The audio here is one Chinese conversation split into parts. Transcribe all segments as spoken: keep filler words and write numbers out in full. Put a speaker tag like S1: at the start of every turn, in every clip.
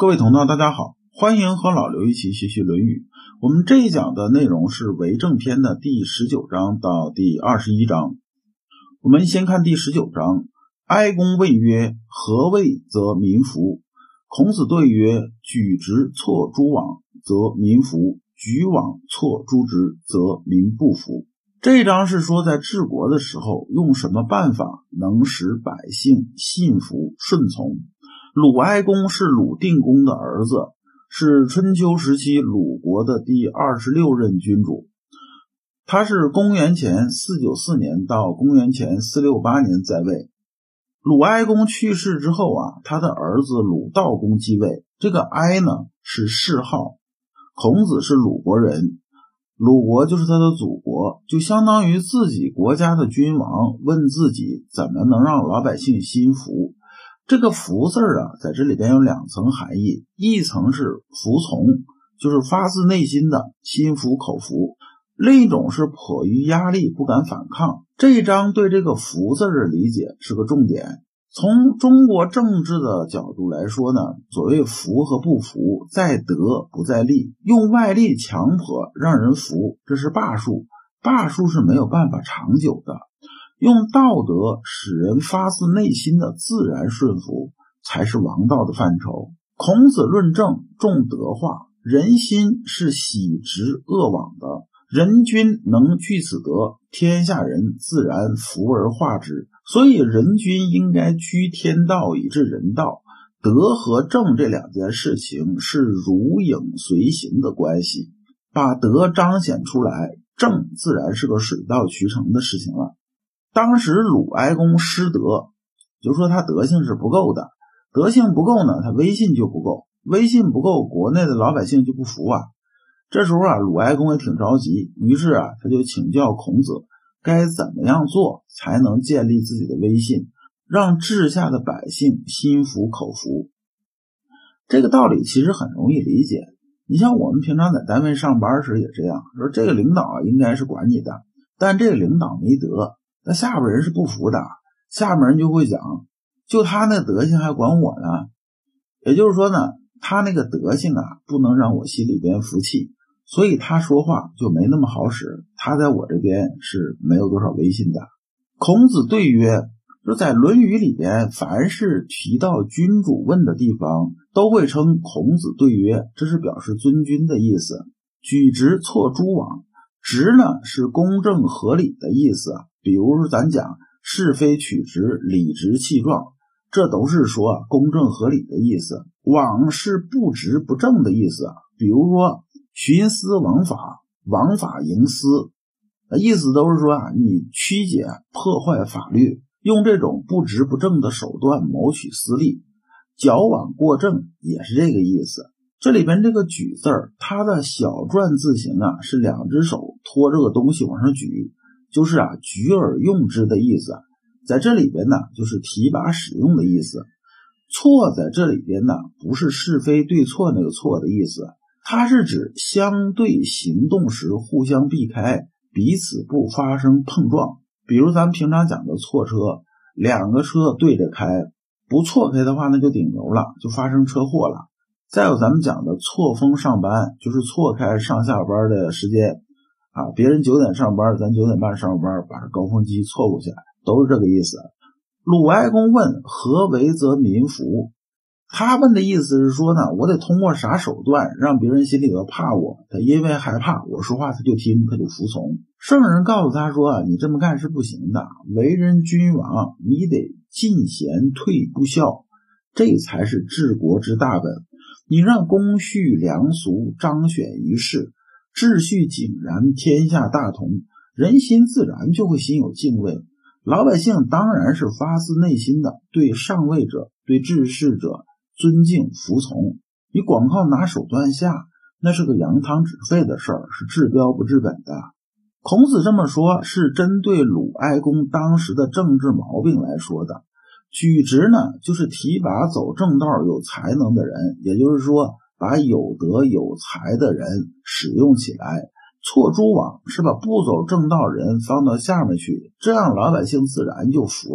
S1: 各位同道大家好，欢迎和老刘一起学习《论语》。我们这一讲的内容是为政篇的第十九章到第二十一章。我们先看第十九章，哀公问曰：何谓则民服？孔子对曰：举直错诸枉，则民服；举枉错诸直，则民不服。这一章是说在治国的时候用什么办法能使百姓信服顺从。鲁哀公是鲁定公的儿子，是春秋时期鲁国的第二十六任君主。他是公元前四九四年到公元前四六八年在位。鲁哀公去世之后啊，他的儿子鲁道公继位。这个哀呢是谥号，孔子是鲁国人，鲁国就是他的祖国，就相当于自己国家的君王问自己怎么能让老百姓心服。这个服字啊，在这里边有两层含义，一层是服从，就是发自内心的心服口服，另一种是迫于压力不敢反抗。这一章对这个服字的理解是个重点。从中国政治的角度来说呢，所谓服和不服，在德不在力，用外力强迫让人服，这是霸术，霸术是没有办法长久的。用道德使人发自内心的自然顺服，才是王道的范畴。孔子论政重德化，人心是喜直恶往的，人君能具此德，天下人自然服而化之。所以人君应该居天道以治人道，德和政这两件事情是如影随形的关系，把德彰显出来，政自然是个水到渠成的事情了。当时鲁哀公失德，就说他德性是不够的，德性不够呢，他威信就不够，威信不够，国内的老百姓就不服啊。这时候啊，鲁哀公也挺着急，于是啊，他就请教孔子该怎么样做才能建立自己的威信，让治下的百姓心服口服。这个道理其实很容易理解，你像我们平常在单位上班时也这样，说这个领导啊应该是管你的，但这个领导没德，那下边人是不服的，下面人就会讲，就他那德行还管我呢。也就是说呢，他那个德行啊，不能让我心里边服气，所以他说话就没那么好使，他在我这边是没有多少威信的。孔子对曰，就在《论语》里边，凡是提到君主问的地方，都会称孔子对曰，这是表示尊君的意思。举直错诸枉，直呢是公正合理的意思，比如说咱讲是非曲直，理直气壮，这都是说公正合理的意思。枉是不直不正的意思，比如说徇私枉法，枉法营私，意思都是说啊，你曲解破坏法律，用这种不直不正的手段谋取私利，矫枉过正也是这个意思。这里边这个举字儿，它的小篆字形啊，是两只手托这个东西往上举，就是啊举而用之的意思。在这里边呢，就是提拔使用的意思。错在这里边呢，不是是非对错那个错的意思，它是指相对行动时互相避开，彼此不发生碰撞。比如咱们平常讲的错车，两个车对着开，不错开的话那就顶牛了，就发生车祸了。再有咱们讲的错峰上班，就是错开上下班的时间啊，别人九点上班，咱九点半上班，把这高峰期错过去，都是这个意思。鲁哀公问何为则民服，他问的意思是说呢，我得通过啥手段让别人心里头怕我，他因为害怕我说话他就听，他就服从。圣人告诉他说啊，你这么干是不行的，为人君王你得进贤退不孝，这才是治国之大本。你让公序良俗彰显于世，秩序井然，天下大同，人心自然就会心有敬畏，老百姓当然是发自内心的对上位者对治世者尊敬服从。你光靠拿手段下，那是个扬汤止沸的事儿，是治标不治本的。孔子这么说是针对鲁哀公当时的政治毛病来说的。举直呢，就是提拔走正道有才能的人，也就是说把有德有才的人使用起来。错诸枉是把不走正道人放到下面去，这样老百姓自然就服了。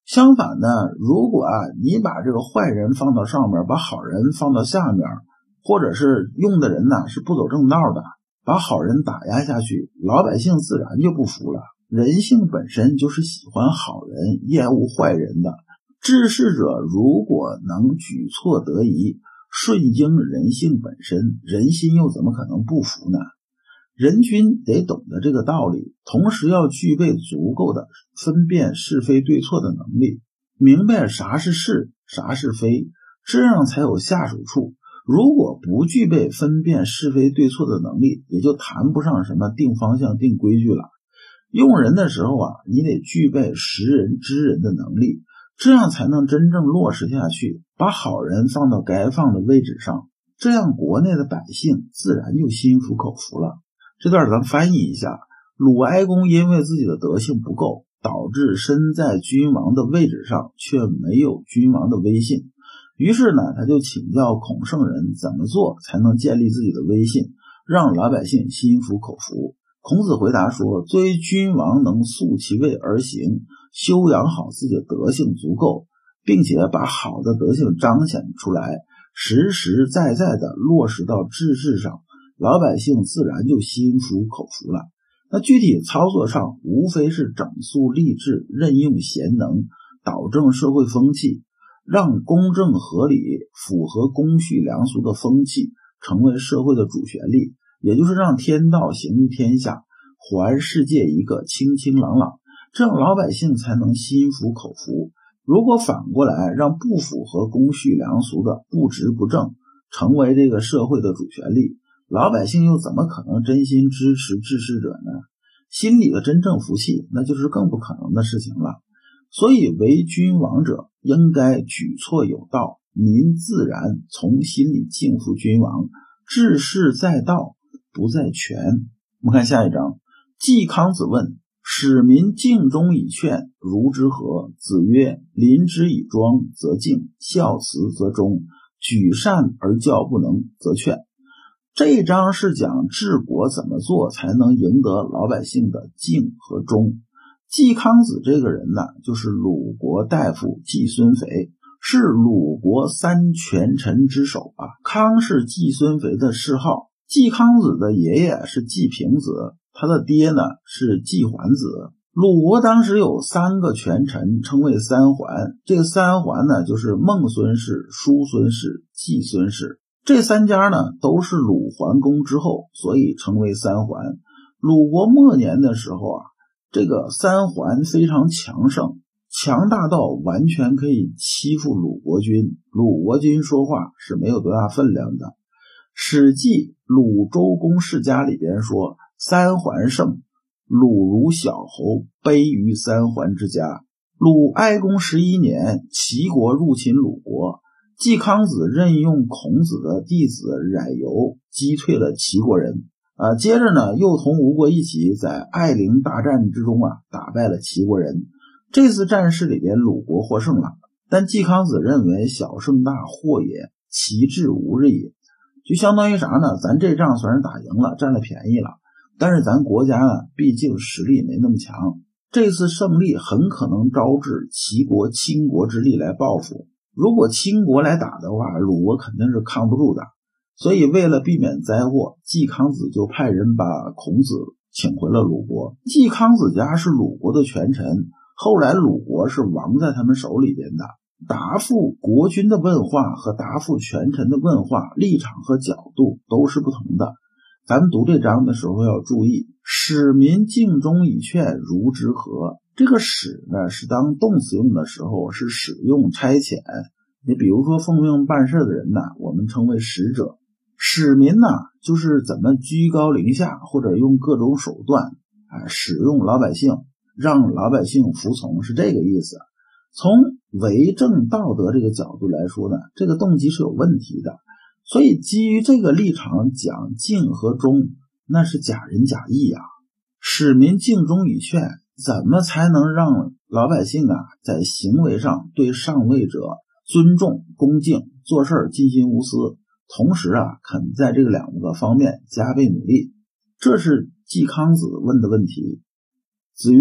S1: 相反呢，如果啊你把这个坏人放到上面，把好人放到下面，或者是用的人呢是不走正道的，把好人打压下去，老百姓自然就不服了。人性本身就是喜欢好人，厌恶坏人的。治世者如果能举措得宜，顺应人性本身，人心又怎么可能不服呢？人君得懂得这个道理，同时要具备足够的分辨是非对错的能力，明白啥是是，啥是非，这样才有下手处。如果不具备分辨是非对错的能力，也就谈不上什么定方向、定规矩了。用人的时候啊，你得具备识人知人的能力，这样才能真正落实下去，把好人放到该放的位置上，这样国内的百姓自然就心服口服了。这段咱翻译一下，鲁哀公因为自己的德性不够，导致身在君王的位置上却没有君王的威信，于是呢，他就请教孔圣人怎么做才能建立自己的威信，让老百姓心服口服。孔子回答说，作为君王能素其位而行，修养好自己的德性足够，并且把好的德性彰显出来，实实在在的落实到治世上，老百姓自然就心服口服了。那具体操作上无非是整肃吏治，任用贤能，导正社会风气，让公正合理符合公序良俗的风气成为社会的主旋律，也就是让天道行于天下，还世界一个清清朗朗，这样老百姓才能心服口服。如果反过来让不符合公序良俗的不执不正成为这个社会的主旋律，老百姓又怎么可能真心支持治世者呢？心里的真正服气，那就是更不可能的事情了。所以为君王者应该举措有道，民自然从心里敬服君王，治世在道不在权。我们看下一章，季康子问，使民敬忠以劝，如之何？子曰，临之以庄则敬，孝慈则忠，举善而教不能则劝。这一章是讲治国怎么做才能赢得老百姓的敬和忠。季康子这个人呢，就是鲁国大夫季孙肥，是鲁国三权臣之首啊。康是季孙肥的谥号，季康子的爷爷是季平子，他的爹呢是季桓子。鲁国当时有三个权臣，称为三桓，这个三桓呢就是孟孙氏、叔孙氏、季孙氏，这三家呢都是鲁桓公之后，所以称为三桓。鲁国末年的时候啊，这个三桓非常强盛，强大到完全可以欺负鲁国君，鲁国君说话是没有多大分量的。史记鲁周公世家里边说，三桓盛，鲁如小侯，卑于三桓之家。鲁哀公十一年，齐国入侵鲁国，季康子任用孔子的弟子冉由，击退了齐国人。啊，接着呢，又同吴国一起在艾陵大战之中啊，打败了齐国人。这次战事里边，鲁国获胜了，但季康子认为小胜大祸也，其志无日也。就相当于啥呢？咱这仗虽然打赢了，占了便宜了，但是咱国家呢，毕竟实力没那么强，这次胜利很可能招致齐国倾国之力来报复。如果倾国来打的话，鲁国肯定是扛不住的。所以为了避免灾祸，季康子就派人把孔子请回了鲁国。季康子家是鲁国的权臣，后来鲁国是亡在他们手里边的。答复国君的问话和答复权臣的问话，立场和角度都是不同的。咱们读这章的时候要注意，使民敬忠以劝，如之何？这个使呢，是当动词用的时候，是使用差遣。你比如说奉命办事的人呢，我们称为使者。使民呢，就是怎么居高临下，或者用各种手段啊，使用老百姓，让老百姓服从，是这个意思。从为政道德这个角度来说呢，这个动机是有问题的。所以基于这个立场讲敬和忠，那是假仁假义啊。使民敬忠以劝，怎么才能让老百姓啊在行为上对上位者尊重恭敬，做事尽心无私，同时啊肯在这个两个方面加倍努力？这是季康子问的问题。子曰，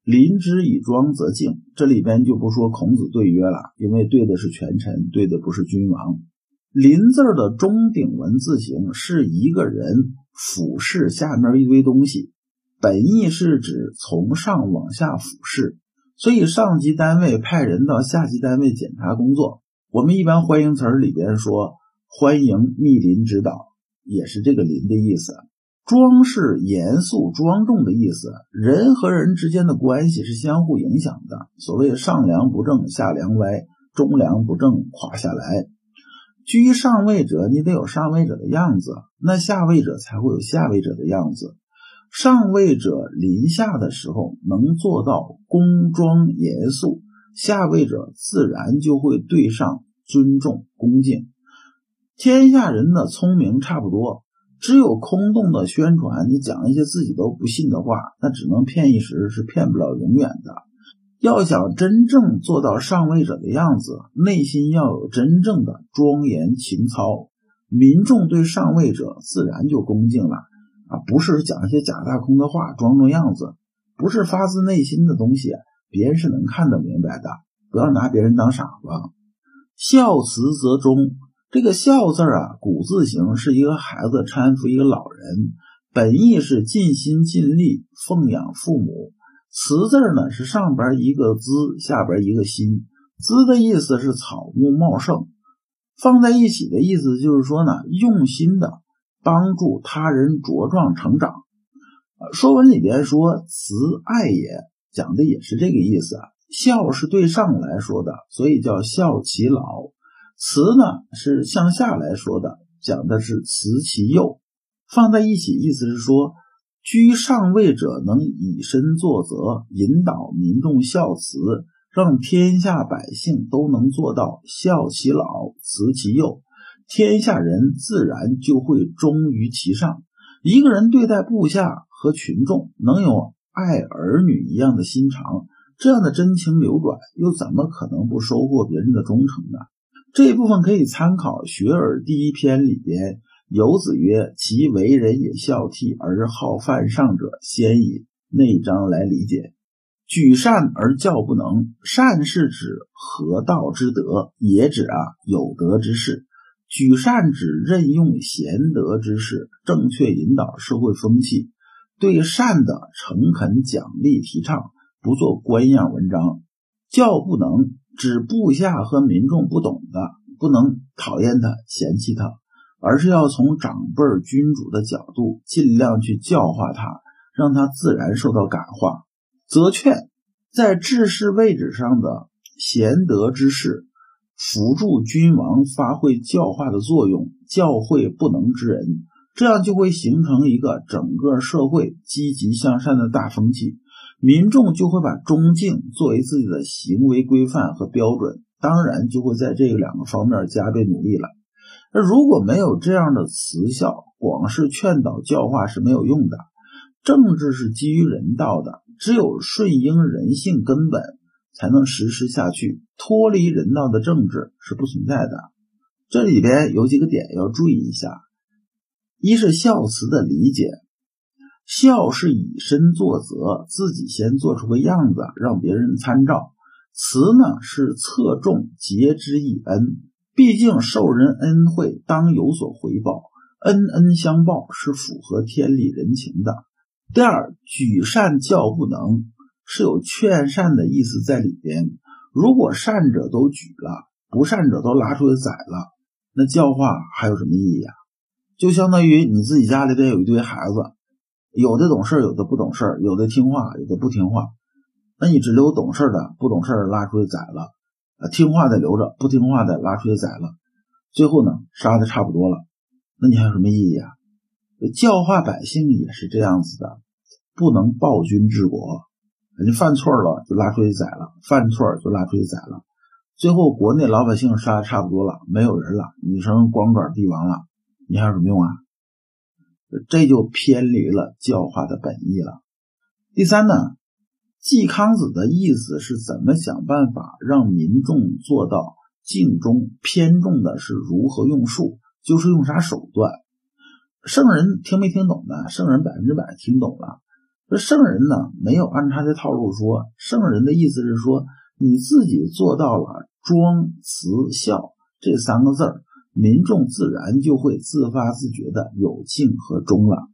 S1: 临之以庄则敬，这里边就不说孔子对曰了，因为对的是权臣，对的不是君王。临字的中顶文字形是一个人俯视下面一堆东西，本意是指从上往下俯视，所以上级单位派人到下级单位检查工作。我们一般欢迎词里边说欢迎莅临指导，也是这个临的意思。庄是严肃庄重的意思，人和人之间的关系是相互影响的，所谓上梁不正下梁歪，中梁不正垮下来。居上位者你得有上位者的样子，那下位者才会有下位者的样子。上位者临下的时候能做到恭庄严肃，下位者自然就会对上尊重恭敬。天下人的聪明差不多，只有空洞的宣传，你讲一些自己都不信的话，那只能骗一时，是骗不了永远的。要想真正做到上位者的样子，内心要有真正的庄严情操，民众对上位者自然就恭敬了啊，不是讲一些假大空的话装装样子，不是发自内心的东西，别人是能看得明白的，不要拿别人当傻子。孝慈则忠，这个孝字啊，古字形是一个孩子搀扶一个老人，本意是尽心尽力奉养父母。慈字呢是上边一个滋，下边一个心，滋的意思是草木茂盛，放在一起的意思就是说呢，用心的帮助他人茁壮成长。说文里边说慈爱也，讲的也是这个意思。孝是对上来说的，所以叫孝其老。慈呢是向下来说的，讲的是慈其幼。放在一起意思是说，居上位者能以身作则，引导民众孝慈，让天下百姓都能做到孝其老，慈其幼，天下人自然就会忠于其上。一个人对待部下和群众能有爱儿女一样的心肠，这样的真情流转，又怎么可能不收获别人的忠诚呢？这一部分可以参考《学而》第一篇里边，游子曰：其为人也孝悌而好犯上者先矣，那一章来理解。举善而教不能，善是指合道之德，也指啊有德之士。举善指任用贤德之士，正确引导社会风气，对善的诚恳奖励提倡，不做官样文章。教不能指部下和民众不懂的，不能讨厌他嫌弃他，而是要从长辈君主的角度尽量去教化他，让他自然受到感化。则劝在治世位置上的贤德之士，辅助君王发挥教化的作用，教诲不能之人，这样就会形成一个整个社会积极向善的大风气，民众就会把忠敬作为自己的行为规范和标准，当然就会在这两个方面加倍努力了。那如果没有这样的慈孝，光是劝导教化是没有用的。政治是基于人道的，只有顺应人性根本才能实施下去，脱离人道的政治是不存在的。这里边有几个点要注意一下。一是孝慈的理解，孝是以身作则，自己先做出个样子让别人参照。慈呢是侧重节之以恩，毕竟受人恩惠当有所回报，恩恩相报是符合天理人情的。第二，举善教不能是有劝善的意思在里边，如果善者都举了，不善者都拉出去宰了，那教化还有什么意义啊？就相当于你自己家里边有一堆孩子，有的懂事，有的不懂事，有的听话，有的不听话，那你只留懂事的，不懂事拉出去宰了，听话的留着，不听话的拉出去宰了，最后呢杀的差不多了，那你还有什么意义啊？教化百姓也是这样子的，不能暴君治国，你犯错了就拉出去宰了，犯错就拉出去宰了，最后国内老百姓杀的差不多了，没有人了，你成光杆帝王了，你还有什么用啊？这就偏离了教化的本意了。第三呢，季康子的意思是怎么想办法让民众做到敬忠，偏重的是如何用术，就是用啥手段。圣人听没听懂呢？圣人百分之百听懂了。 这圣人呢没有按他的套路说，圣人的意思是说你自己做到了庄慈孝这三个字儿，民众自然就会自发自觉的有敬和忠了。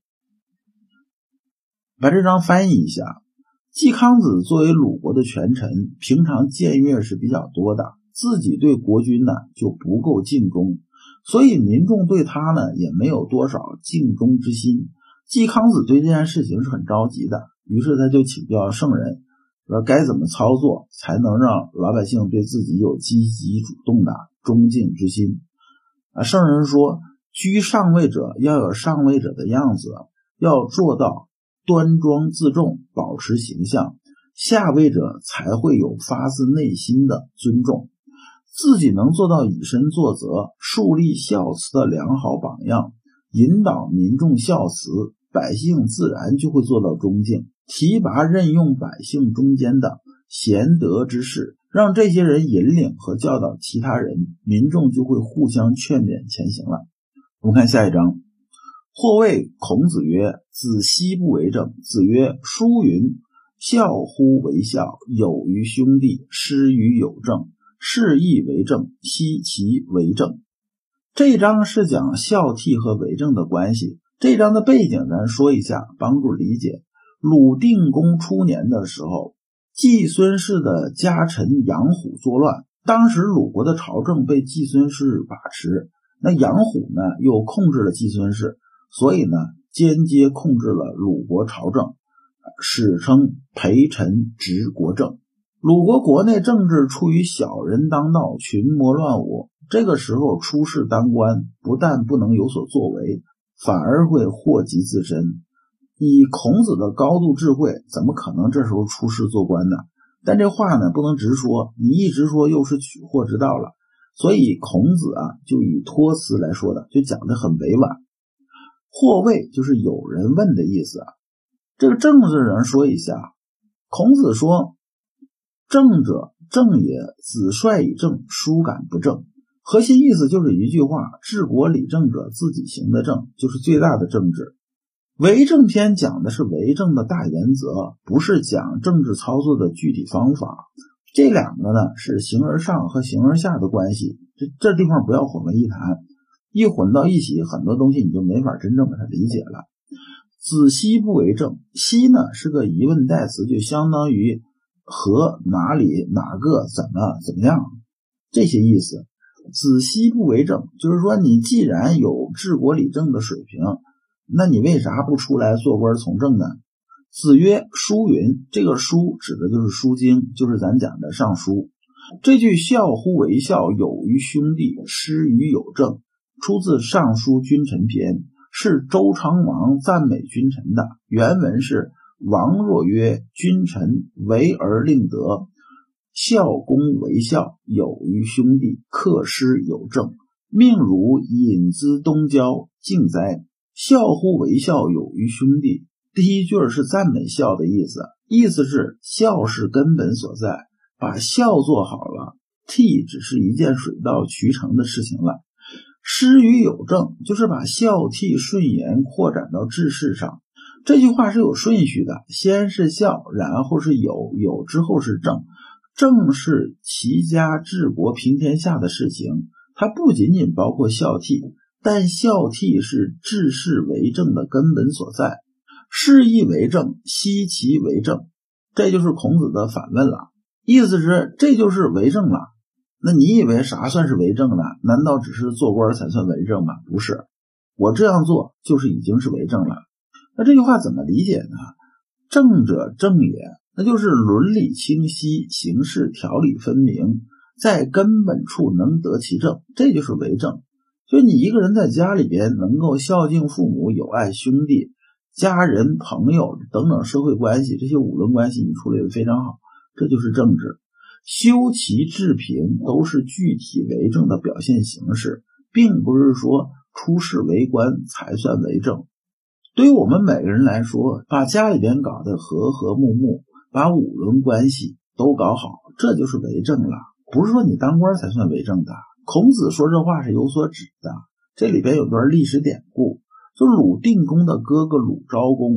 S1: 把这章翻译一下，季康子作为鲁国的权臣，平常僭越是比较多的，自己对国君呢就不够敬忠，所以民众对他呢也没有多少敬忠之心。季康子对这件事情是很着急的，于是他就请教圣人，说该怎么操作才能让老百姓对自己有积极主动的忠敬之心啊？圣人说，居上位者要有上位者的样子，要做到端庄自重，保持形象，下位者才会有发自内心的尊重，自己能做到以身作则，树立孝慈的良好榜样，引导民众孝慈，百姓自然就会做到忠敬。提拔任用百姓中间的贤德之士，让这些人引领和教导其他人，民众就会互相劝勉前行了。我们看下一章。或谓孔子曰：子奚不为政。子曰：书云，孝乎为孝，友于兄弟，师于友政，是亦为政，奚其为政。这一章是讲孝悌和为政的关系。这一章的背景咱说一下，帮助理解。鲁定公初年的时候，季孙氏的家臣杨虎作乱，当时鲁国的朝政被季孙氏把持，那杨虎呢又控制了季孙氏，所以呢间接控制了鲁国朝政，史称陪臣执国政。鲁国国内政治处于小人当道，群魔乱舞，这个时候出仕当官，不但不能有所作为，反而会祸及自身。以孔子的高度智慧，怎么可能这时候出仕做官呢？但这话呢不能直说，你一直说又是取祸之道了，所以孔子啊就以托词来说的，就讲得很委婉。或谓就是有人问的意思啊。这个政字人说一下，孔子说，政者正也，子帅以政，孰敢不正？核心意思就是一句话，治国理政者自己行的政，就是最大的政治。为政篇讲的是为政的大原则，不是讲政治操作的具体方法。这两个呢是形而上和形而下的关系，这这地方不要混为一谈，一混到一起，很多东西你就没法真正把它理解了。子奚不为政，奚呢是个疑问代词，就相当于和哪里哪个怎么怎么样这些意思。子奚不为政，就是说你既然有治国理政的水平，那你为啥不出来做官从政呢？子曰：书云，这个书指的就是书经，就是咱讲的尚书。这句孝乎为孝，友于兄弟，师于友政，出自尚书君臣篇，是周昌王赞美君臣的。原文是，王若曰，君臣为而令德，孝公为孝，友于兄弟，克师友政，命如引资东郊，敬哉。孝乎为孝，友于兄弟，第一句是赞美孝的意思，意思是孝是根本所在，把孝做好了，悌只是一件水到渠成的事情了。师于友政，就是把孝悌顺延扩展到治世上。这句话是有顺序的，先是孝，然后是友，友之后是政。政是齐家治国平天下的事情，它不仅仅包括孝悌，但孝悌是治世为政的根本所在。师亦为政，奚其为政？这就是孔子的反问了，意思是这就是为政了。那你以为啥算是为政呢？难道只是做官才算为政吗？不是，我这样做就是已经是为政了。那这句话怎么理解呢？政者正也，那就是伦理清晰，行事条理分明，在根本处能得其正，这就是为政。所以你一个人在家里边能够孝敬父母，友爱兄弟、家人、朋友等等社会关系，这些五伦关系你处理得非常好，这就是政治。修齐治平都是具体为政的表现形式，并不是说出仕为官才算为政。对于我们每个人来说，把家里边搞得和和睦睦，把五伦关系都搞好，这就是为政了，不是说你当官才算为政的。孔子说这话是有所指的，这里边有段历史典故，就鲁定公的哥哥鲁昭公，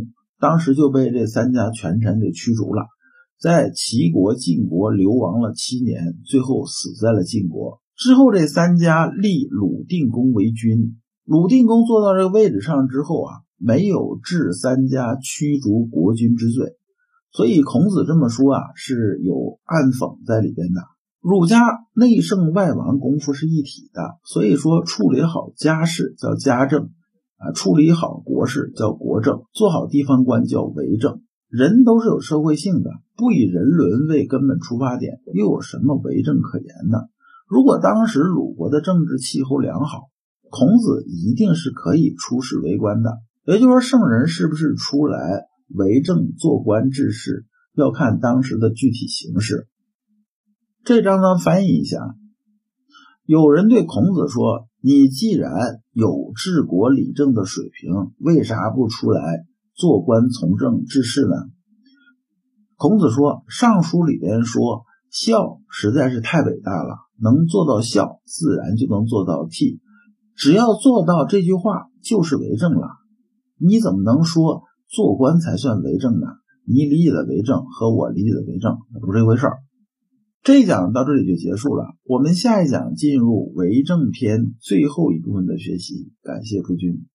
S1: 当时就被这三家权臣给驱逐了，在齐国、晋国流亡了七年，最后死在了晋国。之后这三家立鲁定公为君，鲁定公坐到这个位置上之后啊，没有治三家驱逐国君之罪，所以孔子这么说啊，是有暗讽在里边的。儒家内圣外王功夫是一体的，所以说处理好家事叫家政啊，处理好国事叫国政，做好地方官叫为政。人都是有社会性的，不以人伦为根本出发点，又有什么为政可言呢？如果当时鲁国的政治气候良好，孔子一定是可以出仕为官的。也就是说，圣人是不是出来为政做官治事，要看当时的具体形势。这章咱翻译一下，有人对孔子说，你既然有治国理政的水平，为啥不出来做官从政治事呢？孔子说，尚书里边说孝实在是太伟大了，能做到孝自然就能做到悌，只要做到这句话就是为政了。你怎么能说做官才算为政呢？你理解的为政和我理解的为政不是一回事儿。这一讲到这里就结束了，我们下一讲进入为政篇最后一部分的学习，感谢诸君。